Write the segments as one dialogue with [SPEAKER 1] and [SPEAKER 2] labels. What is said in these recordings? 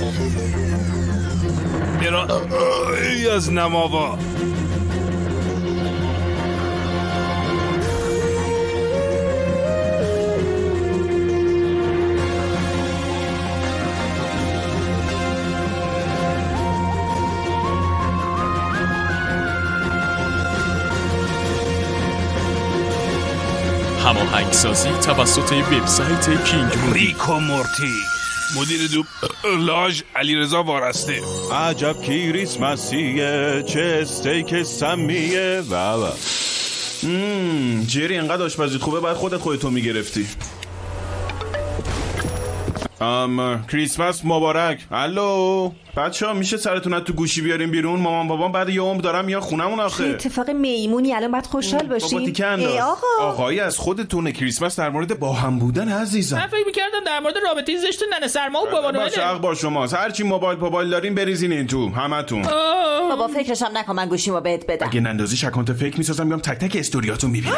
[SPEAKER 1] ای از نماوا.
[SPEAKER 2] هماهنگسازی توسط وبسایت کینگ
[SPEAKER 1] ریکو مورتی. مدیر دوبلاژ علیرضا وارسته.
[SPEAKER 3] عجب کریسمسیه، چه استیک سمیه. بابا جری اینقدر آشپزیت خوبه، باید خودتو میگرفتی. کریسمس مبارک. الو بچه‌ها، میشه سرتون تو گوشی بیاریم بیرون؟ مامان بابام بعد یه عمر دارم میان خونمون آخه.
[SPEAKER 4] اتفاق میمونی الان باید خوشحال باشیم.
[SPEAKER 3] بابا تیکه انداز. آقایی از خودتونه. کریسمس در مورد با هم بودن عزیزم.
[SPEAKER 5] من فکر می‌کردم در مورد رابطه زشت ننه سرما و بابا نوئل.
[SPEAKER 3] باشه حق با شماست. هر چی موبایل دارین بریزین این تو همتون.
[SPEAKER 4] بابا فکرش هم نکن من گوشیمو بهت بدم.
[SPEAKER 3] اگه نندازیش اکانت فیک میسازم، میام تک تک استوریاتو میبینم.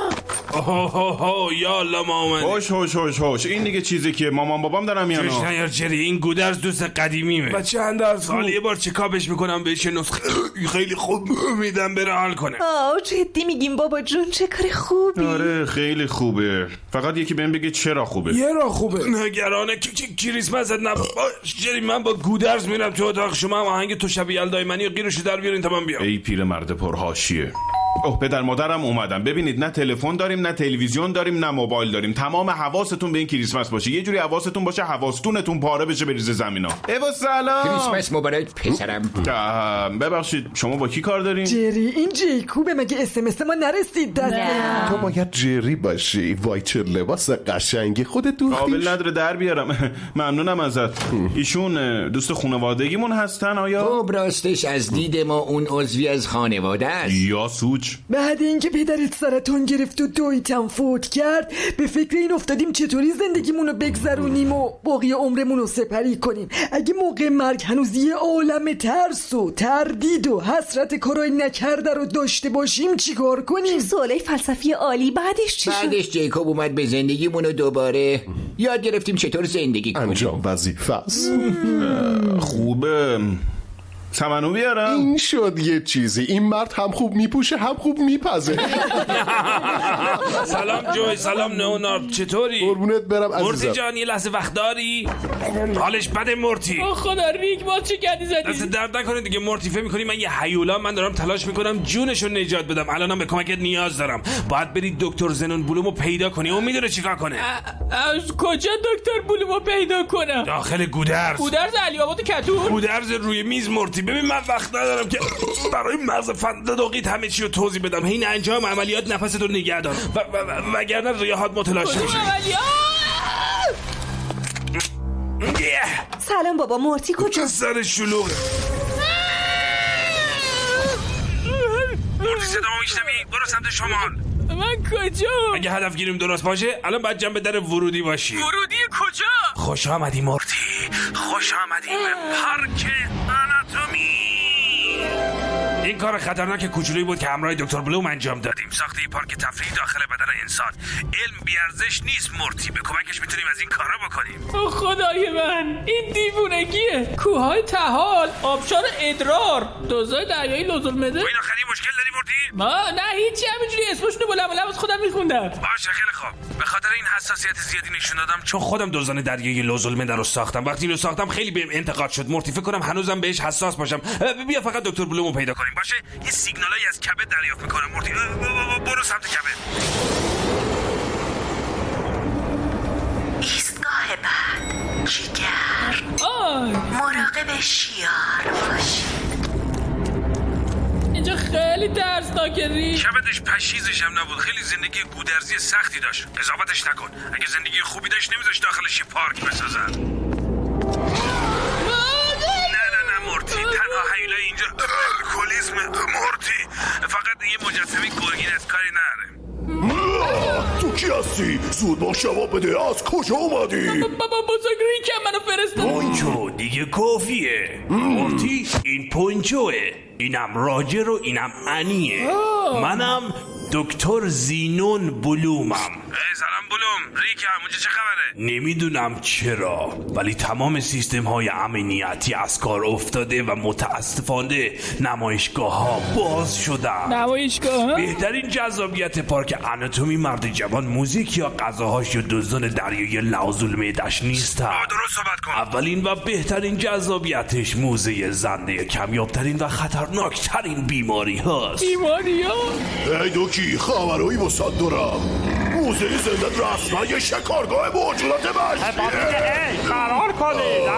[SPEAKER 1] یا الله مامان.
[SPEAKER 3] هوش این دیگه چیزی که مامان بابام دارم میانو.
[SPEAKER 1] جوش نیار جری، این گودرز دوست قدیمیمه.
[SPEAKER 6] بچه اندرز
[SPEAKER 1] سال یه بار چکاپش میکنم، بهش نسخه خیلی خوب میدم بره حال کنه.
[SPEAKER 4] جدی میگیم بابا جون؟ چه کار خوبی.
[SPEAKER 3] آره خیلی خوبه، فقط یکی بهم بگه چرا خوبه.
[SPEAKER 6] یه را خوبه.
[SPEAKER 1] نگرانه کریسمس جری، من با گودرز میرم تو اتاق شما، آهنگ تو شب یلدای منی غیرشو در بیارین تا من بیام.
[SPEAKER 3] ای پیر مرد پرحاشیه. پدر مادرم اومدن. ببینید نه تلفن داریم، نه تلویزیون داریم، نه موبایل داریم. تمام حواستون به این کریسمس باشه. یه جوری حواستون باشه حواستونتون پاره بشه بریزه زمینا. ایوا سلام.
[SPEAKER 7] کریسمس مبارک پسرم.
[SPEAKER 3] ببخشید شما با کی کار دارین؟
[SPEAKER 8] جری این جیکوبه، مگه SMS ما نرسید دست؟
[SPEAKER 9] تو باید جری باشی. وای چه لباس قشنگی خودت دوختیش.
[SPEAKER 3] قابل نداره در بیارم. ممنونم ازت. ایشون دوست خانوادگیمون هستن آیا؟
[SPEAKER 7] خب راستش از دید ما اون عضوی از خانواده است.
[SPEAKER 3] یا سوچ.
[SPEAKER 8] بعد اینکه پدرت سرطان گرفت و دویتم فوت کرد، به فکر این افتادیم چطوری زندگیمونو بگذرونیم و باقی عمرمونو سپری کنیم. اگه موقع مرگ هنوز یه عالم ترس و تردید و حسرت کارای نکرده رو داشته باشیم چیکار کنیم؟
[SPEAKER 4] سوالی فلسفی عالی. بعدش چی شد؟
[SPEAKER 7] بعدش جیکوب اومد به زندگیمونو دوباره یاد گرفتیم چطور زندگی کنیم.
[SPEAKER 9] انجام وظیفه است.
[SPEAKER 3] خوبه. سمنو بیارم.
[SPEAKER 9] این شد یه چیزی. این مرد هم خوب میپوشه هم خوب میپزه.
[SPEAKER 1] سلام جوی. سلام نونار، چطوری؟
[SPEAKER 9] قربونت برم عزیزم.
[SPEAKER 1] مورتی جان یه لحظه وقت داری؟ حالش بده مورتی.
[SPEAKER 5] خدا ریک ما چه کردی زدی؟
[SPEAKER 1] دست درد نکنه دیگه مورتی. فکر می‌کنی من یه هیولا؟ من دارم تلاش میکنم جونشو نجات بدم. الانم به کمکت نیاز دارم. باید بری دکتر زنون بلومو پیدا کنی. اون میدونه چیکار کنه.
[SPEAKER 5] از کجا دکتر بلومو پیدا کنم؟
[SPEAKER 1] داخل گودرز
[SPEAKER 5] علی آباد کتون.
[SPEAKER 1] گودرز روی میز مورتی. ببین من وقت ندارم که برای مغز فندقیت همه چی رو توضیح بدم. این انجام عملیات نفستو نگه دار وگرنه ریاحات متلاشی میشه.
[SPEAKER 4] سلام بابا. مورتی کجا؟
[SPEAKER 1] سر شلوغه. مورتی صدامو میشنوی؟ برو سمت شمال.
[SPEAKER 5] من کجا؟
[SPEAKER 1] اگه هدف گیریم درست باشه الان باید جنب در ورودی باشی.
[SPEAKER 5] ورودی کجا؟
[SPEAKER 1] خوش آمدی مورتی. خوش آمدی به پارک آناتومی. این کار خطرناک کوچولویی بود که همراه دکتر بلوم انجام دادیم. ساخته پارک تفریحی داخل بدن انسان. علم بیارزش نیست مورتی. به کمکش میتونیم از این کارا بکنیم.
[SPEAKER 5] خدای من این دیوونگیه. کوههای تهال، آبشار ادرار، دوزای دریایی لوزالمعده.
[SPEAKER 1] این آخری مشکل داری مورتی؟
[SPEAKER 5] ما نه هیچی، همینجوری اسمشونو بلند از خودم میخوندم.
[SPEAKER 1] باشه خیلی خوب. به خاطر این حساسیت زیادی نشون دادم چون خودم دوزان دریایی لوزالمعده رو ساختم. وقتی اینو ساختم خیلی بهم انتقاد شد مورتی. فکر کنم هنوزم بهش حساس باشم. بیا فقط دکتر بلومو پیدا کنیم. باشه یه سیگنالایی از کبد دریافت میکنم مورتی. برو سمت کبد.
[SPEAKER 10] ایستگاه بعد جیگر. مراقب شیار باشید.
[SPEAKER 5] اینجا خیلی ترسناکه.
[SPEAKER 1] کبدش پشیزش هم نبود. خیلی زندگی گودرزی سختی داشت. قضاوتش نکن. اگه زندگی خوبی داشت نمیذاش داخلش یه پارک بسازن. مورتی تنها حیله اینجا الکلیسم مورتی. فقط یه مجسمه گرگین از کاری نره.
[SPEAKER 9] تو کی هستی؟ زود با جواب بده. از کجا اومدی؟
[SPEAKER 5] بابا بزرگ ریکم منو فرستاد.
[SPEAKER 1] پونچو دیگه کافیه مورتی. این پونچوه، اینم راجر و اینم انیه. منم دکتر زینون بلومم. سلام بلوم، ریکم اونجا چه خبره؟ نمیدونم چرا ولی تمام سیستم های امنیتی از کار افتاده و متاسفانه نمایشگاه ها باز شدن.
[SPEAKER 5] نمایشگاه؟
[SPEAKER 1] بهترین جذابیت پارک آناتومی مرد جوان موزیک یا غذاهاش یا دزدان دریایی لوزول میدش نیستن. درست صحبت کن. اولین و بهترین جذابیتش موزه زنده کمیابترین و خطرناکترین بیماری هاست.
[SPEAKER 5] بیماری ها؟
[SPEAKER 9] ای دوکی خبرهایی واسه دارم. موزه زنده رسما یه شکارگاه موجودات وحشیه.
[SPEAKER 6] قرار کنید.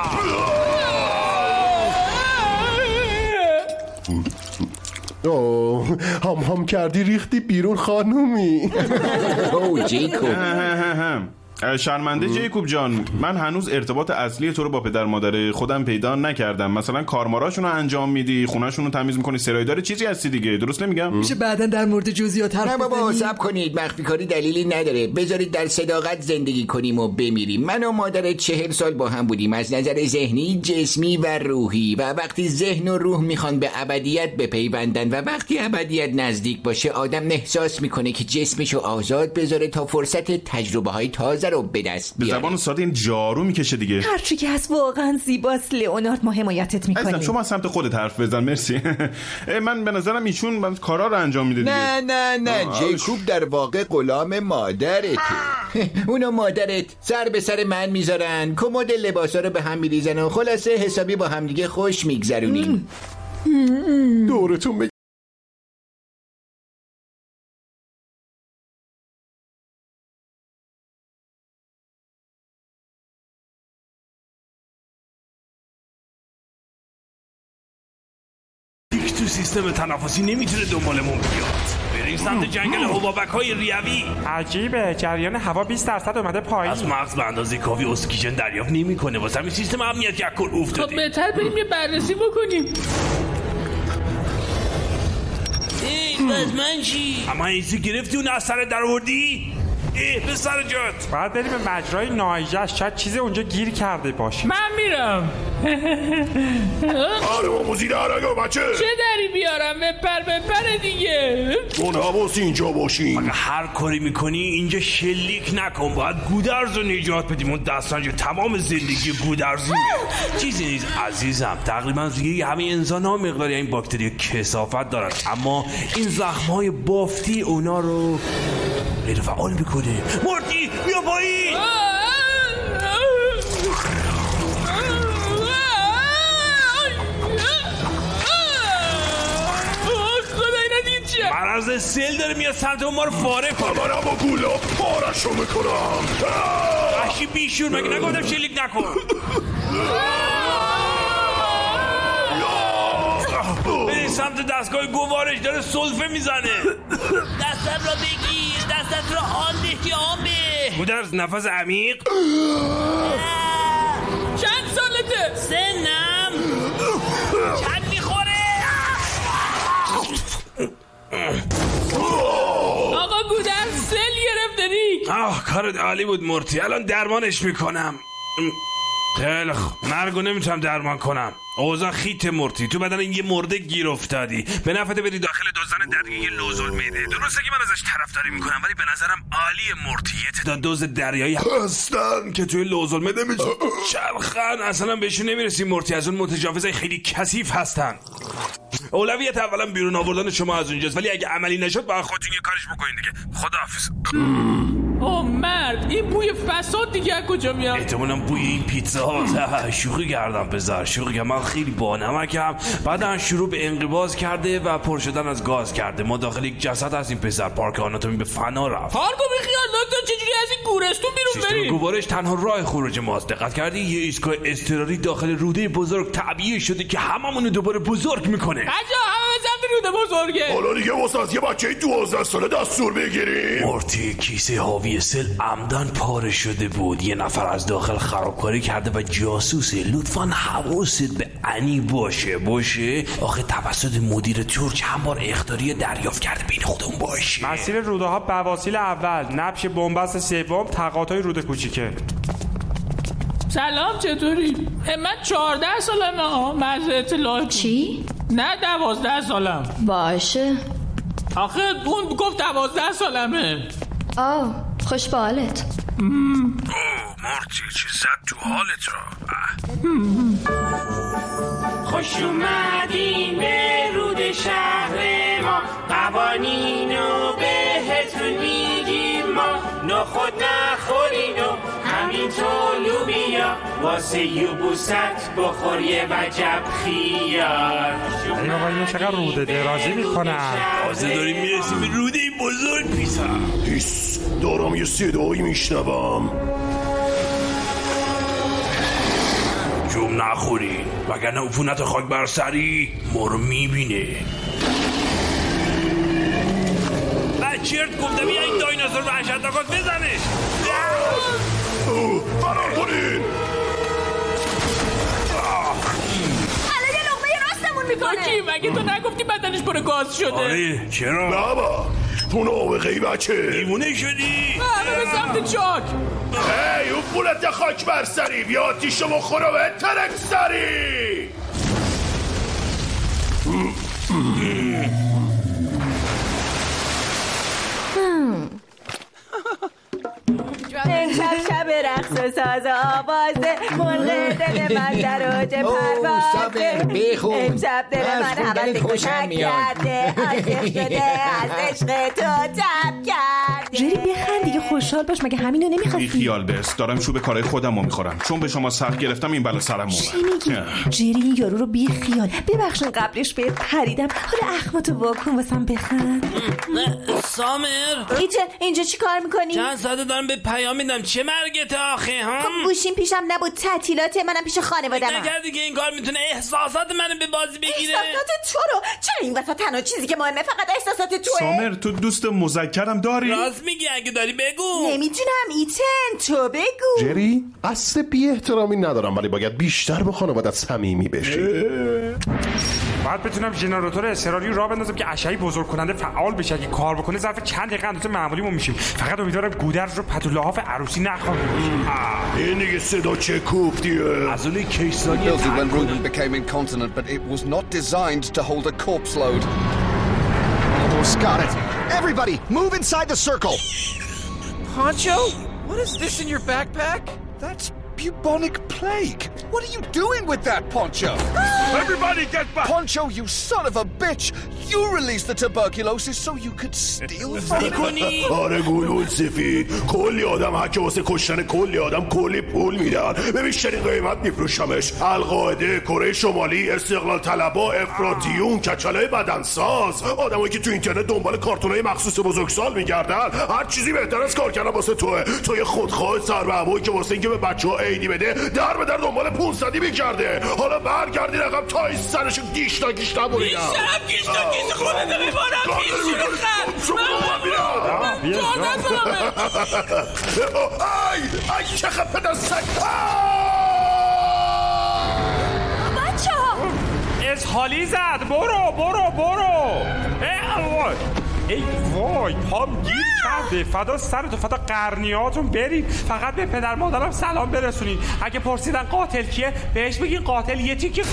[SPEAKER 9] هم کردی ریختی بیرون خانومی.
[SPEAKER 7] او جیکوب
[SPEAKER 3] شرمنده جیکوب جان، من هنوز ارتباط اصلی تو رو با پدر مادر خودم پیدا نکردم. مثلا کارماراشون رو انجام میدی، خونه‌شون رو تمیز میکنی، سرایدار چیزی هستی دیگه، درست نمیگم؟
[SPEAKER 8] میشه بعداً در مورد جزئیات حرف بزنیم؟
[SPEAKER 7] نه بابا صبر کنید، مخفی کاری دلیلی نداره. بذارید در صداقت زندگی کنیم و بمیریم. من و مادرت 40 سال با هم بودیم از نظر ذهنی، جسمی و روحی، و وقتی ذهن و روح میخوان به ابدیت بپیوندن و وقتی ابدیت نزدیک باشه آدم احساس میکنه که جسمشو آزاد بذاره تا فرصت تجربه‌های تازه رو به دست بیاره.
[SPEAKER 3] به زبان ساده این جارو میکشه دیگه.
[SPEAKER 4] هرچی که هست واقعا زیباست لئونارد، ما حمایتت میکنیم.
[SPEAKER 3] شما از سمت خودت حرف بزن. مرسی. من به نظرم ایشون کارا رو انجام میده دیگه.
[SPEAKER 7] نه جیکوب در واقع غلام مادرته. اونو مادرت سر به سر من میذارن، کمد لباسا رو به هم میریزن و خلاصه حسابی با هم دیگه خوش میگذرونیم.
[SPEAKER 9] دورتون
[SPEAKER 1] تو سیستم تنفسی نمیتونه دنبالمون بیاد. بریم سمت جنگل حبابک‌های ریوی.
[SPEAKER 6] عجیبه، جریان هوا 20% اومده پایین.
[SPEAKER 1] از مغز به اندازه کافی اکسیژن دریافت نمیکنه، واسه همین سیستم امنیت یک کل افتاده.
[SPEAKER 5] خب بهتر بریم یه بررسی بکنیم. بس من چی؟
[SPEAKER 1] اما ایسی گرفتی اون از سر در آوردی؟ به سر جات.
[SPEAKER 6] باید بریم به مجرای نایجه، شاید چیزی اونجا گیر کرده باشه.
[SPEAKER 5] من میرم.
[SPEAKER 9] آره بابا زیر هرگاه بچه.
[SPEAKER 5] چه دری بیارم؟ بپر دیگه.
[SPEAKER 9] اون حواس اینجا باشین.
[SPEAKER 1] هر کاری میکنی اینجا شلیک نکن. باید گودرز رو نجات بدیم. اون دستانجا تمام زندگی گودرزی چیزی نیست عزیزم. تقریبا روی همه انسان ها مقداری این باکتری کثافت دارن، اما این زخم های بافتی اونا رو غیر فعال میکنه. مورتی بیا پایین. مرض سیل داره میاد سمت ما رو فاره کنه.
[SPEAKER 9] منم با گولا پارشو میکنم.
[SPEAKER 1] وحشی بیشور، مگه نگفتم شلیک نکن؟ بریم سمت دستگاه گوارش، داره سلفه میزنه.
[SPEAKER 5] دستت را بگیر، دستت را آن به.
[SPEAKER 1] گودرز نفس عمیق.
[SPEAKER 5] چند سالته؟
[SPEAKER 10] سنم
[SPEAKER 5] چند میخوره؟ آقا گودرز سل گرفته.
[SPEAKER 1] کارت عالی بود مورتی، الان درمانش میکنم. خیلی خوب، مرگو نمیتونم درمان کنم. اوضاع خیته مورتی، تو بدن این یه مرده گیر افتادی. به نفعت بری داخل دزدان دریایی لوزول میده. درسته که من ازش طرفداری میکنم ولی به نظرم عالیه مورتی. یه تعداد دزد دریایی هستن که توی لوزول میده چرخن، اصلا بهشون نمیرسیم مورتی. از اون متجاوزای خیلی کثیف هستن. اولویت اولا بیرون آوردن شما از اونجاست، ولی اگه عملی نشد باید خودتون یه کارش بکنین دیگه. خداحافظ.
[SPEAKER 5] اوه مرد، این بوی فساد دیگه از کجا میاد؟
[SPEAKER 1] احتمالاً بوی این پیتزا ها. شوخی کردم پسر، شوخی کردم. من خیلی با نمکم. بعدن شروع به انقباض کرده و پر شدن از گاز کرده. ما داخل یک جسد هستیم پسر. پارک آناتومی به فنا رفت.
[SPEAKER 5] پارکو بیخیال دکتر، چجوری از این گورستون بیرون بریم؟
[SPEAKER 1] سیستم گوارش تنها راه خروج ماست. دقت کردی یه ایستگاه اضطراری داخل روده بزرگ تعبیه شده که هممون دوباره بزرگ میکنه.
[SPEAKER 5] کجا؟ همه سمت روده بزرگه.
[SPEAKER 9] حالا دیگه واسه از یه بچه 12 ساله دستور بگیریم.
[SPEAKER 1] مورتی، کیسه حاوی سل عمدن پاره شده بود. یه نفر از داخل خرابکاری کرده و جاسوسه. لطفاً حواست به انی باشه. آخه توسط مدیر ترک هم بار اخطاری دریافت کرده، بین خودمون باشه.
[SPEAKER 6] مسیر روده ها بواسیل اول، نبش بنبست سوم، تقاطع روده کوچیکه.
[SPEAKER 5] سلام، چطوری؟ من 14 سالمه. معذرت اطلاع.
[SPEAKER 11] چی؟
[SPEAKER 5] نه 12 سالم.
[SPEAKER 11] باشه.
[SPEAKER 5] آخه اون گفت 12 سالمه.
[SPEAKER 11] خوش به حالت.
[SPEAKER 1] مارتی چی زد تو حالت را؟
[SPEAKER 12] خوش اومدین به رود شهر ما، قوانینو بهتون میگیم ما. نخود نخورین و همینطور لوبیا، واسه یوبوست بخور یه وجب خیار.
[SPEAKER 6] ای بابا اینو چقدر روده درازی میکنن.
[SPEAKER 1] تازه داریم میرسیم به روده بزرگ پیسم.
[SPEAKER 9] هیس دارم یه صدایی میشنوم.
[SPEAKER 1] جوم نخورین وگرنه عفونت خاک بر سری ما رو میبینه. چرت گفتم یه این دایناسور وحشتناک بزنش.
[SPEAKER 9] فرار کنین.
[SPEAKER 11] الان یه لقمه راستمون میکنه.
[SPEAKER 5] مگه تو نگفتی بدنش پر گاز شده؟
[SPEAKER 1] آره چرا؟
[SPEAKER 9] بابا تو نابغه‌ای بچه،
[SPEAKER 1] دیوونه شدی؟
[SPEAKER 5] همه به سمت چاک.
[SPEAKER 9] ای اون پولت خاک بر سری، بیا آتیشو بخورو به ترک سری.
[SPEAKER 4] امشب شب رقص و ساز و آوازه، مرغ دل من در اوج پروازه. امشب دل من حوض گذر کرده، عاشق شده از عشق تو تب کرده.
[SPEAKER 13] جری بخند دیگه، خوشحال باش، مگه همینو نمیخواستی؟
[SPEAKER 3] خیال بس، دارم چوب کارهای خودم رو میخورم، چون به شما سخت گرفتم این بلا سرم اومد.
[SPEAKER 13] چی میگی؟ جری این یارو رو بی خیال. ببخشن قبلش بهت پریدم، حالا اخماتو واکن واسم بخند.
[SPEAKER 12] سامر
[SPEAKER 4] اینجا چی کار میکنی؟
[SPEAKER 12] چند ساعته دارم به پیام میدم، چه مرگت آخه ها؟
[SPEAKER 4] خب گوشیم پیشم نبود، تعطیلات منم پیش خانواده‌ام.
[SPEAKER 12] نکردی که این کار میتونه احساسات منو به بازی بگیره؟
[SPEAKER 4] احساسات تو رو؟ چرا این وسط تنها چیزی که مهمه فقط احساسات توئه؟
[SPEAKER 3] سامر تو دوست مذکرم داری؟
[SPEAKER 12] راست میگی، اگه داری بگو.
[SPEAKER 4] نمیدونم ایتن، تو بگو.
[SPEAKER 9] جری اصل بی احترامی ندارم، ولی باید بیشتر به خانوادت صمیمی بشی.
[SPEAKER 6] باید بتونم ژنراتور اضطراری را بندازم که اشعه بزرگ کننده فعال بشه. اگه کار بکنه ظرف چند دقیقه اندازه معمولیمون میشیم. فقط امیدوارم گودرز رو پتولهاف عروسی نخوابه.
[SPEAKER 9] این دیگه صدا چه کوفتیه؟
[SPEAKER 1] از اون کیسانی
[SPEAKER 14] when Ruben became incontinent, but it was not designed to hold a corpse load.
[SPEAKER 15] Almost got it. Everybody, move inside the circle.
[SPEAKER 16] Poncho, what is this in your backpack?
[SPEAKER 15] That's bubonic plague. What are you doing with that, Poncho?
[SPEAKER 1] Everybody get back!
[SPEAKER 15] Poncho, you son of a bitch! You released the tuberculosis so you could steal from it.
[SPEAKER 9] آره گلول سفید، کلی آدم هک واسه کشتن کلی آدم کلی پول میدن، به بیشترین قیمت میفروشمش. القاعده، کره شمالی، استقلال طلبا، افراطیون، کچلای بدنساز، آدمایی که تو اینترنت دنبال کارتونای مخصوص بزرگسال میگردن. هر چیزی بهتر از کار کردن واسه توه. تو یه خودخواه سر به هوایی که واسه اینکه به بچه‌ها عیدی بده در به در دنبال 500 میگرده. حالا برگردی رقم تای سرشو گیشتا بریدم.
[SPEAKER 12] گیشتا خودت میبارم
[SPEAKER 9] ای چه خفت از سک.
[SPEAKER 4] بچه ها
[SPEAKER 6] اسحالی زد. برو ای وای پام گیر کرده. فدا سرتون، فدا قرنیاتون برید. فقط به پدر مادرم سلام برسونین. اگه پرسیدن قاتل کیه بهش بگین قاتل یه تیکه.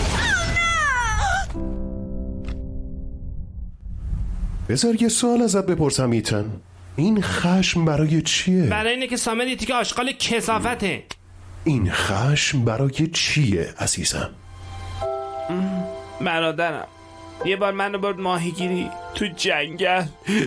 [SPEAKER 9] بذار یه سوال ازت بپرسم ایتن، این خشم برای چیه؟
[SPEAKER 12] برای اینه که سامر یه تیکه آشغال کثافته.
[SPEAKER 9] این خشم برای چیه عزیزم؟
[SPEAKER 12] برادرم یه بار منو برد ماهیگیری تو جنگل.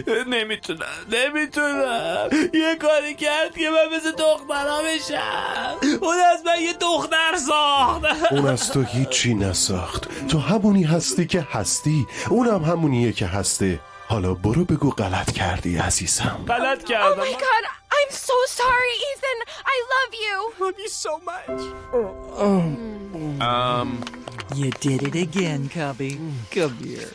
[SPEAKER 12] نمیتونم یه کاری کرد که من مثل دخترها بشم. اون از من یه دختر ساخت.
[SPEAKER 9] اون از تو هیچی نساخت. تو همونی هستی که هستی، اونم همونیه که هسته. حالا برو بگو غلط کردی عزیزم.
[SPEAKER 12] غلط کردم.
[SPEAKER 11] Oh my god, I'm so sorry, Ethan. I love you.
[SPEAKER 16] I love you so much.
[SPEAKER 17] You did it again, Cubby. Come here.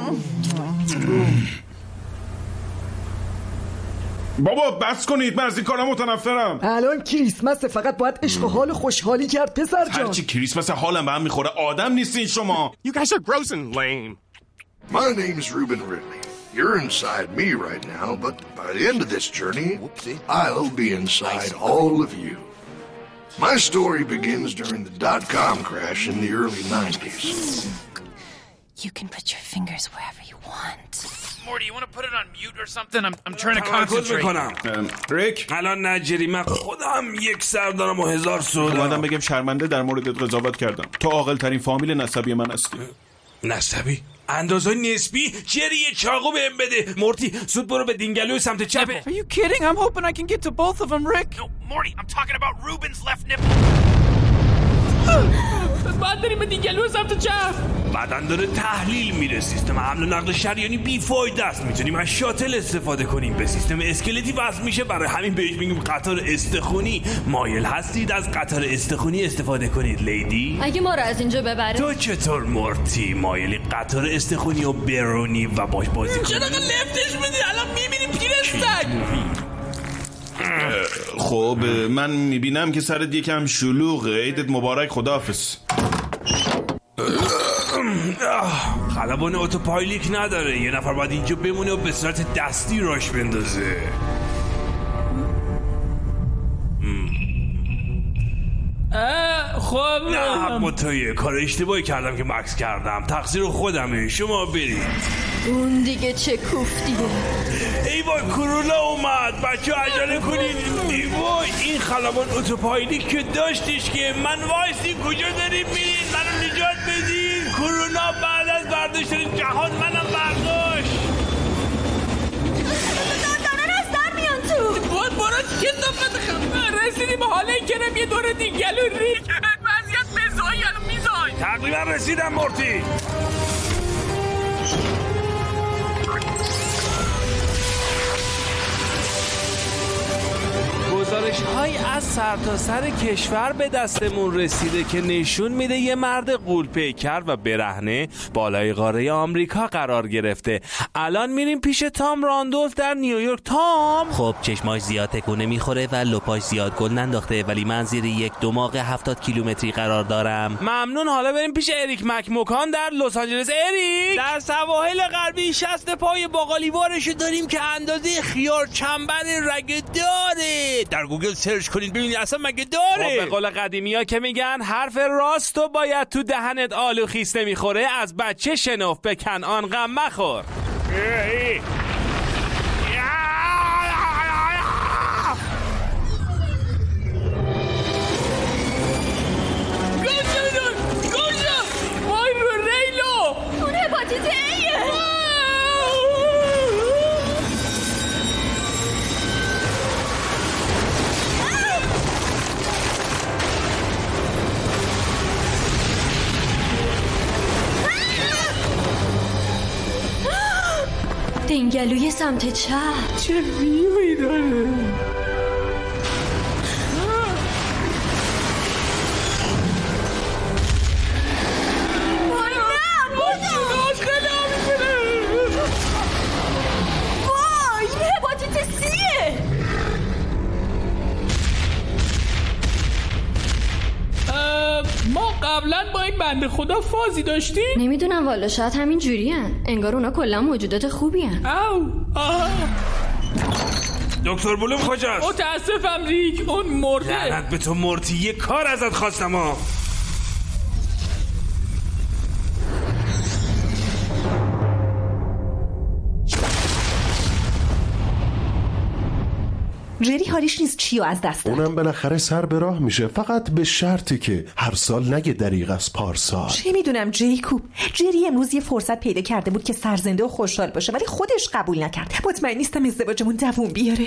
[SPEAKER 3] بابا بس کنید، من از این کارا متنفرم.
[SPEAKER 8] الان کریسمس، فقط باید عشق و حال خوشحالی کرد پسر جان.
[SPEAKER 3] هرچی کریسمس حالم به هم میخوره. آدم نیستین شما.
[SPEAKER 9] You guys are gross and lame.
[SPEAKER 18] My name's Ruben Ridley. You're inside me right now, but by the end of this journey, I'll be inside all of you. My story begins during the dot-com crash in the early 90s.
[SPEAKER 11] You can put your fingers wherever you want.
[SPEAKER 16] Morty, you want to put it on mute or something? I'm trying to concentrate.
[SPEAKER 3] ریک
[SPEAKER 1] الان نجری من خودم یک سر دارم و 1000 سود.
[SPEAKER 3] اومدم بگم شرمنده در موردت قضاوت کردم. تو عاقل ترین فامیل نسبی من هستی.
[SPEAKER 1] نسبی؟ اندازه نسبی؟ جری چاقو بهم بده. مورتی زود برو به دینگلوی سمت چپ.
[SPEAKER 16] Are you kidding? I'm hoping I can get to both of them, Rick. No, Morty, I'm talking about Ruben's left nipple.
[SPEAKER 5] بعد بریم به دینگلوی سمت چپ.
[SPEAKER 1] بدن داره تحلیل میره. سیستم حمل و نقل شریانی بیفایده است. میتونیم از شاتل استفاده کنیم. به سیستم اسکلتی وصل میشه. برای همین بهش میگیم قطار استخونی. مایل هستید از قطار استخونی استفاده کنید لیدی؟
[SPEAKER 11] اگه ما رو از اینجا ببره.
[SPEAKER 1] تو چطور مورتی؟ مایلی قطار استخونی و برونی و باش بازی کنی؟
[SPEAKER 5] چرا لفتش میدی؟ الان میبینیم پیر سگ.
[SPEAKER 3] خب من میبینم که سرت یکم شلوغه. عیدت مبارک. خداحافظ.
[SPEAKER 1] خلبان اتوپایلیک نداره. یه نفر باید اینجا بمونه و به صورت دستی راش بندازه.
[SPEAKER 5] خب
[SPEAKER 1] نه با تویه کار اشتباهی کردم که مکس کردم. تقصیر خودمه. شما برید.
[SPEAKER 11] اون دیگه چه کوفتیه.
[SPEAKER 1] ای وای کرونا اومد. بچه عجله کنید. ای وای این خلبان اتوپایلیک که داشتش که من وایسی کجا داریم میرین؟ منو نجات بدین. کرونا بعد از برداشتن جهان منم برداشت.
[SPEAKER 11] دارن از در میان تو.
[SPEAKER 5] بود برو کسافت خم. رسیدیم حالا کرم یه دور دینگلو ریک. وضعیت بزایی الان میزای.
[SPEAKER 1] تقریبا رسیدم مورتی. گزارش‌هایی از سرتاسر کشور به دستمون رسیده که نشون میده یه مرد غول‌پیکر و برهنه بالای قاره آمریکا قرار گرفته. الان میریم پیش تام راندولف در نیویورک. تام خب چشماش زیاد تکونه میخوره و لپاش زیاد گل ننداخته، ولی من زیر یک دماغ 70 کیلومتری قرار دارم. ممنون. حالا بریم پیش اریک مکموکان در لس آنجلس. اریک در سواحل غربی 60 پای باقالیوارشو داریم که اندازه خیار چنبر رگ داره. در گوگل سرچ کنین ببینید اصلا مگه داره. خب به قول قدیمی‌ها که میگن حرف راستو باید تو دهنت آلو خیس نمیخوره. از بچه شنف به کنعان غم مخور.
[SPEAKER 5] گوشو وای رو ریلو.
[SPEAKER 11] اون هپاتیت ایه. دینگلوی سمت چپ.
[SPEAKER 5] چه ویوی داره. ما قبلا با این بنده خدا فازی داشتیم؟
[SPEAKER 11] نمیدونم والا، شاید همین جوری هن. انگار اونا کلا موجودات خوبی هن.
[SPEAKER 1] دکتر بلوم کجاست؟
[SPEAKER 5] متاسفم ریک، اون مرده.
[SPEAKER 1] لعنت به تو مورتی، یه کار ازت خواستم ها.
[SPEAKER 13] جری حالیش نیست چیو از دست داد.
[SPEAKER 9] اونم بالاخره سر به راه میشه، فقط به شرطی که هر سال نگه دریغ از پارسال.
[SPEAKER 13] چه میدونم جیکوب. جری امروز یه فرصت پیدا کرده بود که سرزنده و خوشحال باشه، ولی خودش قبول نکرد. مطمئن نیستم ازدواجمون دووم بیاره.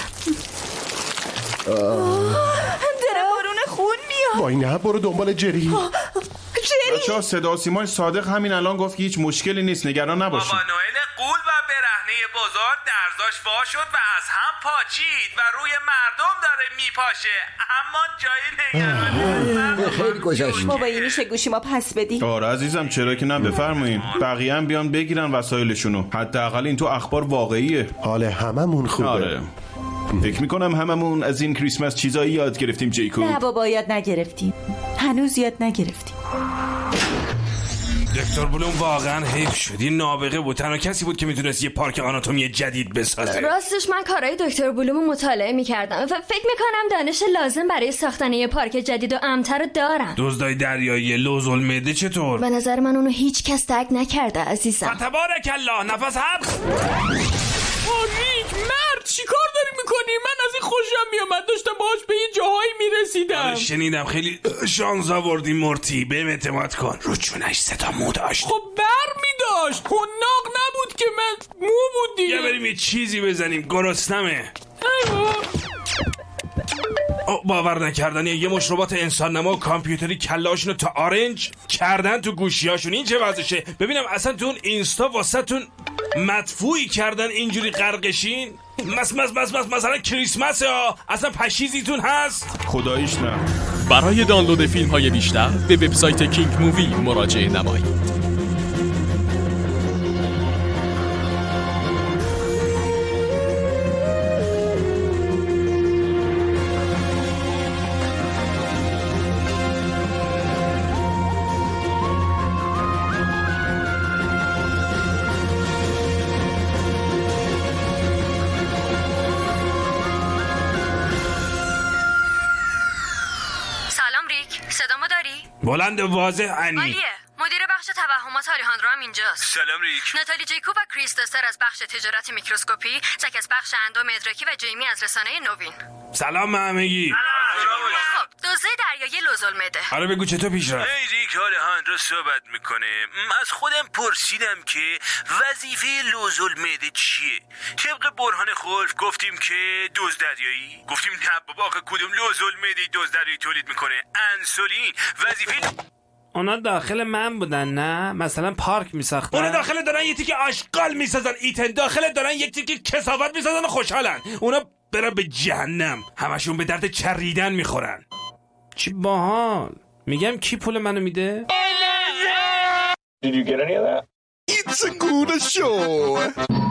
[SPEAKER 11] داره بارون خون میاد.
[SPEAKER 9] وای نه، برو دنبال جری.
[SPEAKER 3] بچه‌ها صدا سیمای صادق همین الان گفت که هیچ مشکلی نیست، نگران نباشید.
[SPEAKER 1] بابا نوئل قول و برهنه بزرگ درزاش وا شد و از هم پاچید و روی مردم داره میپاشه، اما جای نگرانی
[SPEAKER 7] خیلی گذشت.
[SPEAKER 4] بابا این میشه گوشی ما پس بدی؟
[SPEAKER 3] آره عزیزم، چرا که نه، بفرمایید. بقیه هم بیان بگیرن وسایلشونو، حداقل این تو اخبار واقعیه.
[SPEAKER 9] حال هممون خوبه.
[SPEAKER 3] آره. فکر میکنم هممون از این کریسمس چیزایی یاد گرفتیم جیکوب.
[SPEAKER 4] نه بابا یاد نگرفتیم، هنوز یاد نگرفتیم.
[SPEAKER 1] دکتر بلوم واقعا حیف شد. یه نابغه بود، تنها کسی بود که میتونست یه پارک آناتومی جدید بسازه.
[SPEAKER 19] راستش من کارهای دکتر بلوم مطالعه میکردم و فکر میکنم دانش لازم برای ساختن یه پارک جدید و امتر رو دارم.
[SPEAKER 1] دزدای دریایی لوزالمعده چطور؟
[SPEAKER 19] به نظر من اونو هیچ کس درک نکرده عزیزم.
[SPEAKER 1] تبارک الله. نفس حبس.
[SPEAKER 5] ریک مرد چی کار داری میکنی؟ من از این خوشم میامد، داشتم باهاش به یه جاهایی میرسیدم.
[SPEAKER 1] شنیدم خیلی شانس آوردی مورتی، بهم اعتماد کن. رو چونش صدا مو داشت.
[SPEAKER 5] خب بر میداشت، حناق نبود که من مو بود دیگه.
[SPEAKER 1] یا بریم یه چیزی بزنیم، گرسنمه. باور نکردنی یه مشروبات انسان نما و کامپیوتری کلاشونو تا آرنج کردن تو گوشیاشون. این چه وضعشه؟ ببینم اصلا تو اون اینستا واسهتون مدفوعی کردن اینجوری غرقشین؟ مثلا کریسمس ها اصلا پشیزیتون هست؟
[SPEAKER 3] خداییش نه.
[SPEAKER 2] برای دانلود فیلم های بیشتر به وبسایت کینگ مووی مراجعه نمایید.
[SPEAKER 1] بلند و واضح انی.
[SPEAKER 19] عالیه. مدیر بخش توهمات آلیهاندرو هم اینجاست.
[SPEAKER 1] سلام ریک.
[SPEAKER 19] ناتالی جیکوب و کریس دستر از بخش تجارت میکروسکوپی، زک از بخش اندام ادراکی و جیمی از رسانه نوین.
[SPEAKER 1] سلام همگی.
[SPEAKER 19] خب دوزه دریایی لوزالمعده.
[SPEAKER 1] آره بگو چطور پیش رفت؟
[SPEAKER 20] ریک آلیهاندرو صحبت میکنه. از خودم پرسیدم که وظیفه لوزالمعده چیه. طبق برهان خلف گفتیم که دوز دریایی. گفتیم نه بابا، آخه کدوم لوزالمعده دوز دریایی تولید میکنه؟ انسولین. وظیفه
[SPEAKER 12] اونا داخل من بودن نه؟ مثلا پارک میساختن.
[SPEAKER 1] اونا داخل دارن یه تیکه آشغال میسازن. ایتن داخل دارن یک تیکه کثافت میسازن و خوشحالن. اونا برن به جهنم. همشون به درد چریدن میخورن.
[SPEAKER 12] چی باحال. میگم کی پول منو میده؟
[SPEAKER 9] Did you get any of that?
[SPEAKER 15] It's a good show.